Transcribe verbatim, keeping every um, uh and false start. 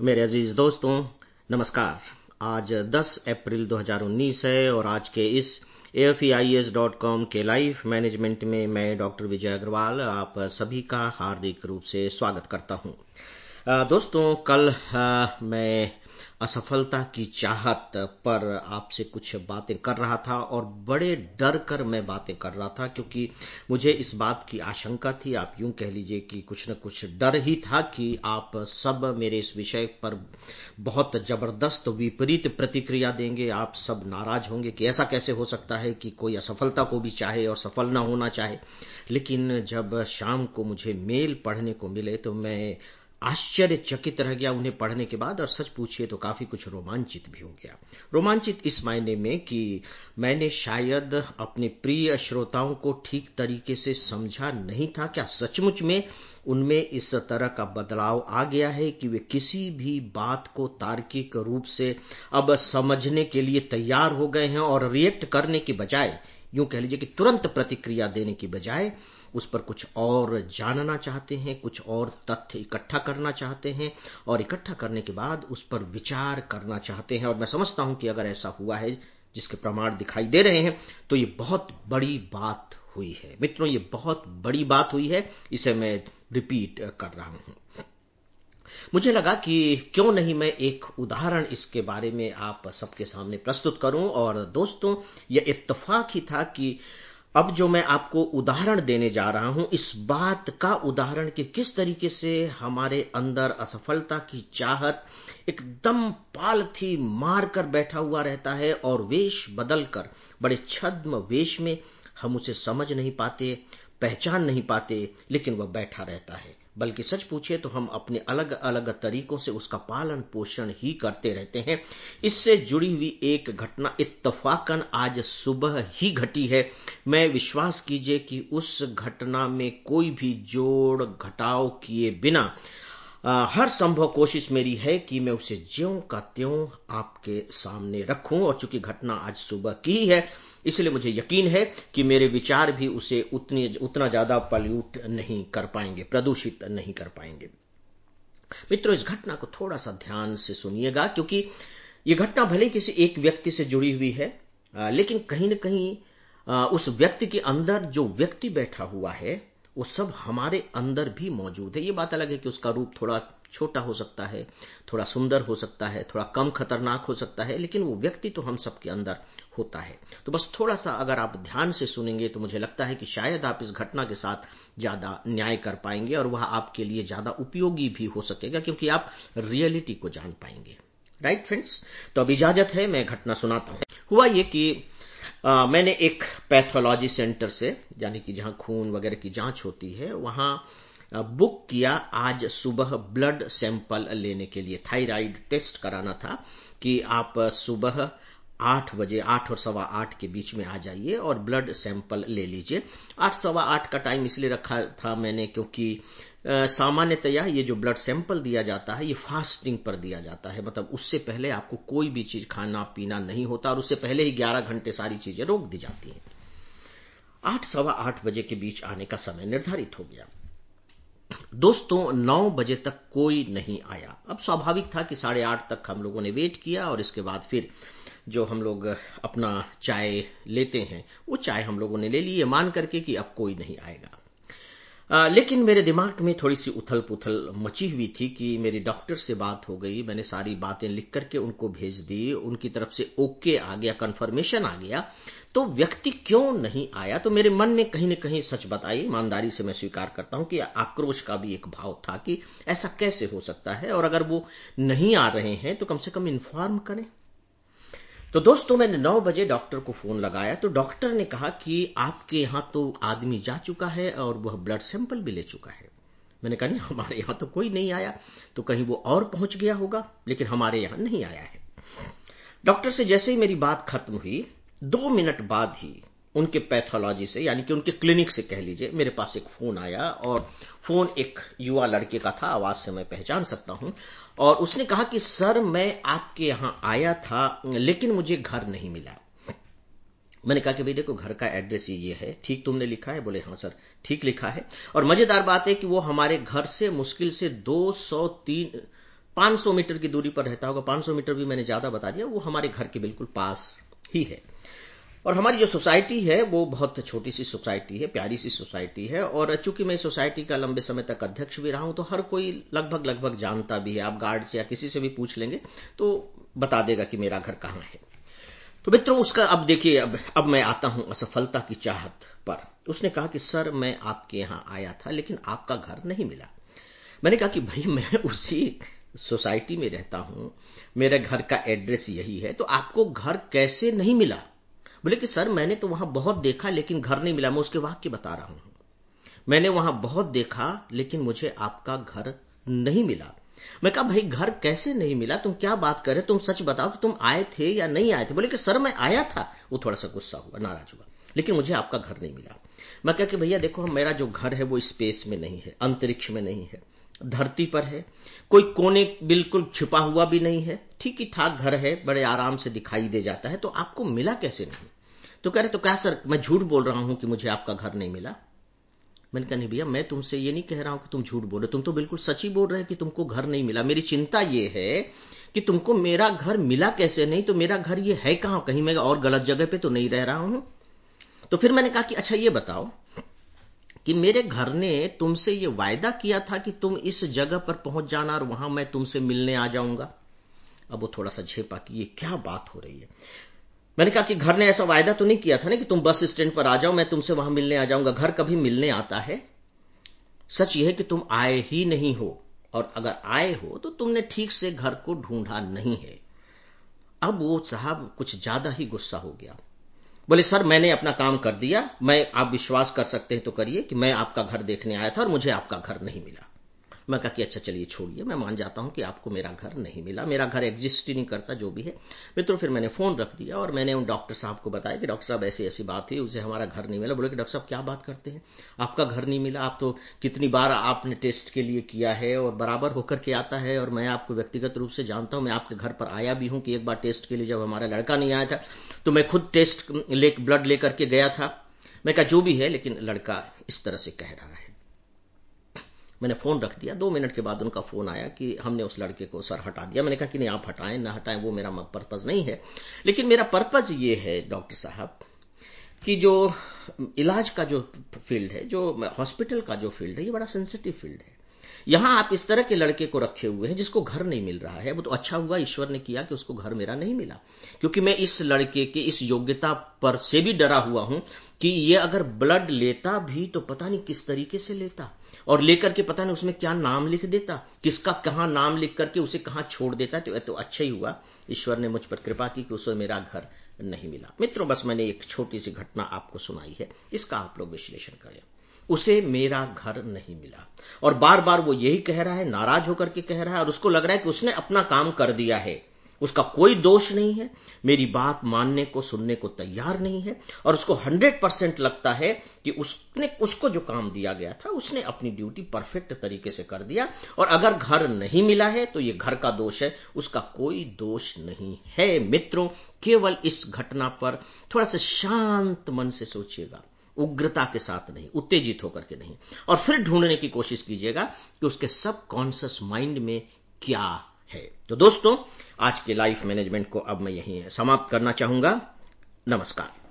मेरे अजीज दोस्तों, नमस्कार। आज दस अप्रैल दो हज़ार उन्नीस है और आज के इस A F E I S dot com के लाइव मैनेजमेंट में मैं डॉक्टर विजय अग्रवाल आप सभी का हार्दिक रूप से स्वागत करता हूं। दोस्तों, कल आ, मैं असफलता की चाहत पर आपसे कुछ बातें कर रहा था और बड़े डर कर मैं बातें कर रहा था, क्योंकि मुझे इस बात की आशंका थी, आप यूं कह लीजिए कि कुछ न कुछ डर ही था कि आप सब मेरे इस विषय पर बहुत जबरदस्त विपरीत प्रतिक्रिया देंगे। आप सब नाराज होंगे कि ऐसा कैसे हो सकता है कि कोई असफलता को भी चाहे और सफल ना होना चाहे। लेकिन जब शाम को मुझे मेल पढ़ने को मिले तो मैं आश्चर्यचकित रह गया उन्हें पढ़ने के बाद, और सच पूछिए तो काफी कुछ रोमांचित भी हो गया। रोमांचित इस मायने में कि मैंने शायद अपने प्रिय श्रोताओं को ठीक तरीके से समझा नहीं था। क्या सचमुच में उनमें इस तरह का बदलाव आ गया है कि वे किसी भी बात को तार्किक रूप से अब समझने के लिए तैयार हो गए हैं और रिएक्ट करने की बजाय, यूं कह लीजिए कि तुरंत प्रतिक्रिया देने की बजाय उस पर कुछ और जानना चाहते हैं, कुछ और तथ्य इकट्ठा करना चाहते हैं और इकट्ठा करने के बाद उस पर विचार करना चाहते हैं। और मैं समझता हूं कि अगर ऐसा हुआ है, जिसके प्रमाण दिखाई दे रहे हैं, तो ये बहुत बड़ी बात हुई है। मित्रों, ये बहुत बड़ी बात हुई है, इसे मैं रिपीट कर रहा हूं। मुझे लगा कि क्यों नहीं मैं एक उदाहरण इसके बारे में आप सबके सामने प्रस्तुत करूं। और दोस्तों, यह इत्तेफाक ही था कि अब जो मैं आपको उदाहरण देने जा रहा हूं, इस बात का उदाहरण कि किस तरीके से हमारे अंदर असफलता की चाहत एकदम पालथी मार कर बैठा हुआ रहता है और वेश बदलकर, बड़े छद्म वेश में, हम उसे समझ नहीं पाते, पहचान नहीं पाते, लेकिन वह बैठा रहता है। बल्कि सच पूछे तो हम अपने अलग अलग तरीकों से उसका पालन पोषण ही करते रहते हैं। इससे जुड़ी हुई एक घटना इत्तफाकन आज सुबह ही घटी है। मैं, विश्वास कीजिए कि उस घटना में कोई भी जोड़ घटाव किए बिना आ, हर संभव कोशिश मेरी है कि मैं उसे ज्यों का त्यों आपके सामने रखूं। और चूंकि घटना आज सुबह की है, इसलिए मुझे यकीन है कि मेरे विचार भी उसे उतनी उतना ज्यादा पॉल्यूट नहीं कर पाएंगे, प्रदूषित नहीं कर पाएंगे। मित्रों, इस घटना को थोड़ा सा ध्यान से सुनिएगा, क्योंकि यह घटना भले किसी एक व्यक्ति से जुड़ी हुई है, लेकिन कहीं न कहीं उस व्यक्ति के अंदर जो व्यक्ति बैठा हुआ है, वो सब हमारे अंदर भी मौजूद है। ये बात अलग है कि उसका रूप थोड़ा छोटा हो सकता है, थोड़ा सुंदर हो सकता है, थोड़ा कम खतरनाक हो सकता है, लेकिन वो व्यक्ति तो हम सबके अंदर होता है। तो बस थोड़ा सा अगर आप ध्यान से सुनेंगे तो मुझे लगता है कि शायद आप इस घटना के साथ ज्यादा न्याय कर पाएंगे और वह आपके लिए ज्यादा उपयोगी भी हो सकेगा, क्योंकि आप रियलिटी को जान पाएंगे। राइट फ्रेंड्स, तो अब इजाजत है, मैं घटना सुनाता हूं। हुआ ये कि आ, मैंने एक पैथोलॉजी सेंटर से, यानी कि जहां खून वगैरह की जांच होती है, वहां बुक किया आज सुबह ब्लड सैंपल लेने के लिए। थायराइड टेस्ट कराना था कि आप सुबह आठ बजे, आठ और सवा आठ के बीच में आ जाइए और ब्लड सैंपल ले लीजिए। आठ सवा आठ का टाइम इसलिए रखा था मैंने क्योंकि सामान्यतया ये जो ब्लड सैंपल दिया जाता है, ये फास्टिंग पर दिया जाता है। मतलब उससे पहले आपको कोई भी चीज खाना पीना नहीं होता और उससे पहले ही ग्यारह घंटे सारी चीजें रोक दी जाती हैं। आठ सवा आठ बजे के बीच आने का समय निर्धारित हो गया। दोस्तों, नौ बजे तक कोई नहीं आया। अब स्वाभाविक था कि साढ़े आठ तक हम लोगों ने वेट किया और इसके बाद फिर जो हम लोग अपना चाय लेते हैं, वो चाय हम लोगों ने ले ली, ये मान करके कि अब कोई नहीं आएगा। आ, लेकिन मेरे दिमाग में थोड़ी सी उथल पुथल मची हुई थी कि मेरी डॉक्टर से बात हो गई, मैंने सारी बातें लिख करके उनको भेज दी, उनकी तरफ से ओके आ गया, कंफर्मेशन आ गया, तो व्यक्ति क्यों नहीं आया? तो मेरे मन में कहीं न कहीं, सच बताइए, ईमानदारी से मैं स्वीकार करता हूं कि आक्रोश का भी एक भाव था कि ऐसा कैसे हो सकता है, और अगर वो नहीं आ रहे हैं तो कम से कम इन्फॉर्म करें। तो दोस्तों, मैंने नौ बजे डॉक्टर को फोन लगाया तो डॉक्टर ने कहा कि आपके यहां तो आदमी जा चुका है और वह ब्लड सैंपल भी ले चुका है। मैंने कहा, नहीं, हमारे यहां तो कोई नहीं आया, तो कहीं वो और पहुंच गया होगा, लेकिन हमारे यहां नहीं आया है। डॉक्टर से जैसे ही मेरी बात खत्म हुई, दो मिनट बाद ही उनके पैथोलॉजी से, यानी कि उनके क्लिनिक से कह लीजिए, मेरे पास एक फोन आया और फोन एक युवा लड़के का था, आवाज से मैं पहचान सकता हूं। और उसने कहा कि सर, मैं आपके यहां आया था लेकिन मुझे घर नहीं मिला। मैंने कहा कि भाई देखो, घर का एड्रेस ये है, ठीक तुमने लिखा है? बोले हाँ सर, ठीक लिखा है। और मजेदार बात है कि वो हमारे घर से मुश्किल से दो सौ तीन पाँच सौ मीटर की दूरी पर रहता होगा, पाँच सौ मीटर भी मैंने ज्यादा बता दिया, वो हमारे घर के बिल्कुल पास ही है। और हमारी जो सोसाइटी है वो बहुत छोटी सी सोसाइटी है, प्यारी सी सोसाइटी है, और चूंकि मैं सोसाइटी का लंबे समय तक अध्यक्ष भी रहा हूं तो हर कोई लगभग लगभग जानता भी है। आप गार्ड से या किसी से भी पूछ लेंगे तो बता देगा कि मेरा घर कहां है। तो मित्रों, उसका अब देखिए, अब अब मैं आता हूं असफलता की चाहत पर। उसने कहा कि सर, मैं आपके यहां आया था लेकिन आपका घर नहीं मिला। मैंने कहा कि भाई, मैं उसी सोसाइटी में रहता हूं, मेरे घर का एड्रेस यही है, तो आपको घर कैसे नहीं मिला? बोले कि सर, मैंने तो वहां बहुत देखा लेकिन घर नहीं मिला। मैं उसके वाक्य बता रहा हूं, मैंने वहां बहुत देखा लेकिन मुझे आपका घर नहीं मिला। मैं कहा, भाई घर कैसे नहीं मिला? तुम क्या बात कर रहे, तुम सच बताओ कि तुम आए थे या नहीं आए थे? बोले कि सर, मैं आया था। वो थोड़ा सा गुस्सा हुआ, नाराज हुआ, लेकिन मुझे आपका घर नहीं मिला। मैं कहा कि भैया देखो, मेरा जो घर है वो स्पेस में नहीं है, अंतरिक्ष में नहीं है, धरती पर है, कोई कोने बिल्कुल छिपा हुआ भी नहीं है, ठीक ही ठाक घर है, बड़े आराम से दिखाई दे जाता है, तो आपको मिला कैसे नहीं? तो कह रहे, तो क्या सर, मैं झूठ बोल रहा हूं कि मुझे आपका घर नहीं मिला? मैंने कहा, नहीं भैया, मैं तुमसे ये नहीं कह रहा हूं कि तुम झूठ बोल रहे, तुम तो बिल्कुल सच ही बोल रहे कि तुमको घर नहीं मिला। मेरी चिंता ये है कि तुमको मेरा घर मिला कैसे नहीं, तो मेरा घर ये है कहां, कहीं मैं और गलत जगह पे तो नहीं रह रहा हूं। तो फिर मैंने कहा कि अच्छा ये बताओ कि मेरे घर ने तुमसे ये वायदा किया था कि तुम इस जगह पर पहुंच जाना और वहां मैं तुमसे मिलने आ जाऊंगा। अब वो थोड़ा सा झेपा कि ये क्या बात हो रही है। मैंने कहा कि घर ने ऐसा वायदा तो नहीं किया था ना कि तुम बस स्टैंड पर आ जाओ, मैं तुमसे वहां मिलने आ जाऊंगा। घर कभी मिलने आता है? सच यह है कि तुम आए ही नहीं हो, और अगर आए हो तो तुमने ठीक से घर को ढूंढा नहीं है। अब वो साहब कुछ ज्यादा ही गुस्सा हो गया। बोले, सर, मैंने अपना काम कर दिया, मैं, आप विश्वास कर सकते हैं तो करिए कि मैं आपका घर देखने आया था और मुझे आपका घर नहीं मिला। मैं कहा कि अच्छा चलिए छोड़िए, मैं मान जाता हूं कि आपको मेरा घर नहीं मिला, मेरा घर एग्जिस्ट ही नहीं करता, जो भी है। मित्रों, फिर मैंने फोन रख दिया और मैंने उन डॉक्टर साहब को बताया कि डॉक्टर साहब ऐसी ऐसी बात हुई, उसे हमारा घर नहीं मिला। बोले कि डॉक्टर साहब क्या बात करते हैं, आपका घर नहीं मिला? आप तो कितनी बार आपने टेस्ट के लिए किया है और बराबर होकर के आता है, और मैं आपको व्यक्तिगत रूप से जानता हूं, मैं आपके घर पर आया भी हूं कि एक बार टेस्ट के लिए जब हमारा लड़का नहीं आया था तो मैं खुद टेस्ट ले ब्लड लेकर के गया था। मैं कहा जो भी है, लेकिन लड़का इस तरह से कह रहा है। मैंने फोन रख दिया। दो मिनट के बाद उनका फोन आया कि हमने उस लड़के को सर हटा दिया। मैंने कहा कि नहीं, आप हटाएं ना हटाएं वो मेरा पर्पज नहीं है, लेकिन मेरा पर्पज ये है डॉक्टर साहब कि जो इलाज का जो फील्ड है, जो हॉस्पिटल का जो फील्ड है, ये बड़ा सेंसिटिव फील्ड है। यहां आप इस तरह के लड़के को रखे हुए हैं जिसको घर नहीं मिल रहा है। वो तो अच्छा हुआ ईश्वर ने किया कि उसको घर मेरा नहीं मिला, क्योंकि मैं इस लड़के के इस योग्यता पर से भी डरा हुआ हूं कि ये अगर ब्लड लेता भी तो पता नहीं किस तरीके से लेता, और लेकर के पता नहीं उसमें क्या नाम लिख देता, किसका कहां नाम लिख करके उसे कहां छोड़ देता। तो, तो अच्छा ही हुआ ईश्वर ने मुझ पर कृपा की कि उसे मेरा घर नहीं मिला। मित्रों, बस मैंने एक छोटी सी घटना आपको सुनाई है, इसका आप लोग विश्लेषण करें। उसे मेरा घर नहीं मिला और बार बार वो यही कह रहा है, नाराज होकर के कह रहा है, और उसको लग रहा है कि उसने अपना काम कर दिया है, उसका कोई दोष नहीं है, मेरी बात मानने को सुनने को तैयार नहीं है, और उसको हंड्रेड परसेंट लगता है कि उसने उसको जो काम दिया गया था उसने अपनी ड्यूटी परफेक्ट तरीके से कर दिया, और अगर घर नहीं मिला है तो ये घर का दोष है, उसका कोई दोष नहीं है। मित्रों, केवल इस घटना पर थोड़ा सा शांत मन से सोचिएगा, उग्रता के साथ नहीं, उत्तेजित होकर के नहीं, और फिर ढूंढने की कोशिश कीजिएगा कि उसके सब कॉन्शियस माइंड में क्या है। तो दोस्तों, आज के लाइफ मैनेजमेंट को अब मैं यहीं समाप्त करना चाहूंगा। नमस्कार।